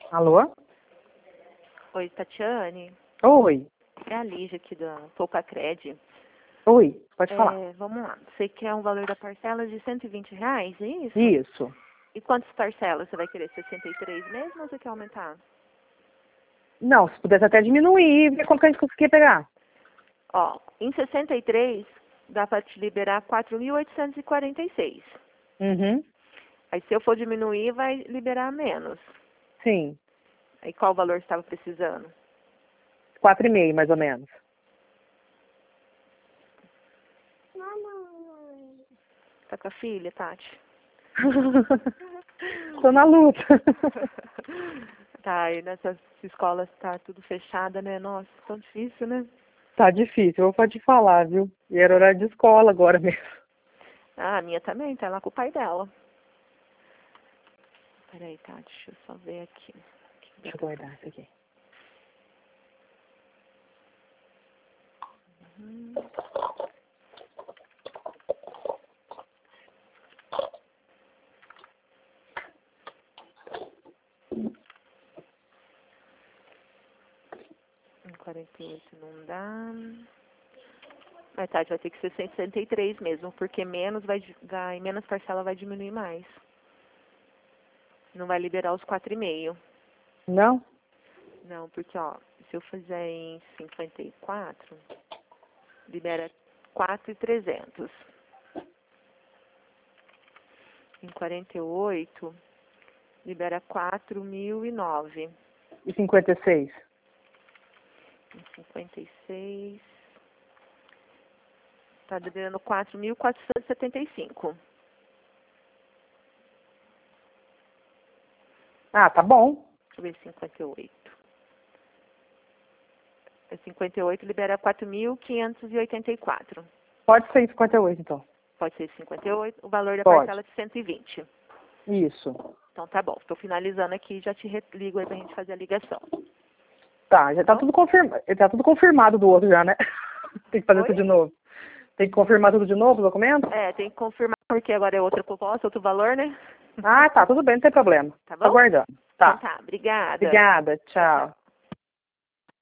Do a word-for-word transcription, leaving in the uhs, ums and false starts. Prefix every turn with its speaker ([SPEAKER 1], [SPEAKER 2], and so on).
[SPEAKER 1] Alô?
[SPEAKER 2] Oi, Tatiane.
[SPEAKER 1] Oi.
[SPEAKER 2] É a Lígia aqui da Poucacred.
[SPEAKER 1] Oi, pode
[SPEAKER 2] É,
[SPEAKER 1] falar.
[SPEAKER 2] vamos lá. Você quer um valor da parcela de cento e vinte reais, é isso?
[SPEAKER 1] Isso.
[SPEAKER 2] E quantas parcelas? Você vai querer sessenta e três mesmo ou você quer aumentar?
[SPEAKER 1] Não, se pudesse até diminuir, ver quanto que a gente conseguia pegar.
[SPEAKER 2] Ó, em sessenta e três dá para te liberar quatro mil oitocentos e quarenta e seis.
[SPEAKER 1] Uhum.
[SPEAKER 2] Aí se eu for diminuir, vai liberar menos.
[SPEAKER 1] Sim.
[SPEAKER 2] Aí qual o valor você estava precisando?
[SPEAKER 1] Quatro e meio, mais ou menos.
[SPEAKER 2] Tá com a filha, Tati?
[SPEAKER 1] Tô na luta.
[SPEAKER 2] Tá, e nessas escolas tá tudo fechada, né? Nossa, tão difícil, né?
[SPEAKER 1] Tá difícil, eu vou pode falar, viu? E era horário de escola agora mesmo.
[SPEAKER 2] Ah, a minha também, tá lá com o pai dela. Peraí, Tati, deixa eu só ver aqui.
[SPEAKER 1] Deixa eu guardar isso aqui.
[SPEAKER 2] Uhum. quarenta e oito não dá. Mas Tati, vai ter que ser sessenta e três mesmo, porque menos vai, vai menos parcela vai diminuir mais. Não vai liberar os quatro e meio.
[SPEAKER 1] Não?
[SPEAKER 2] Não, porque ó, se eu fizer em cinquenta e quatro, libera quatro mil e trezentos. Em quarenta e oito, libera quatro mil e nove.
[SPEAKER 1] E cinquenta e seis?
[SPEAKER 2] Em cinquenta e seis, tá liberando quatro mil quatrocentos e setenta e cinco.
[SPEAKER 1] Ah, tá bom.
[SPEAKER 2] Deixa eu ver cinquenta e oito. É cinquenta e oito libera quatro mil quinhentos e oitenta e quatro.
[SPEAKER 1] Pode ser cinquenta e oito, então.
[SPEAKER 2] Pode ser cinquenta e oito. O valor da
[SPEAKER 1] Pode.
[SPEAKER 2] parcela é de cento e vinte.
[SPEAKER 1] Isso.
[SPEAKER 2] Então tá bom. Estou finalizando aqui e já te ligo aí pra gente fazer a ligação.
[SPEAKER 1] Tá, já tá
[SPEAKER 2] Bom?
[SPEAKER 1] tudo confirmado. Tá tudo confirmado do outro já, né? Tem que fazer
[SPEAKER 2] Oi?
[SPEAKER 1] tudo de novo. Tem que confirmar tudo de novo, o documento?
[SPEAKER 2] É, tem que confirmar porque agora é outra proposta, outro valor, né?
[SPEAKER 1] Ah, tá, tudo bem, não tem problema.
[SPEAKER 2] Tá
[SPEAKER 1] Tô
[SPEAKER 2] bom?
[SPEAKER 1] aguardando.
[SPEAKER 2] Então
[SPEAKER 1] Tá.
[SPEAKER 2] tá. Obrigada.
[SPEAKER 1] Obrigada,
[SPEAKER 2] Tchau, tchau.
[SPEAKER 1] tchau.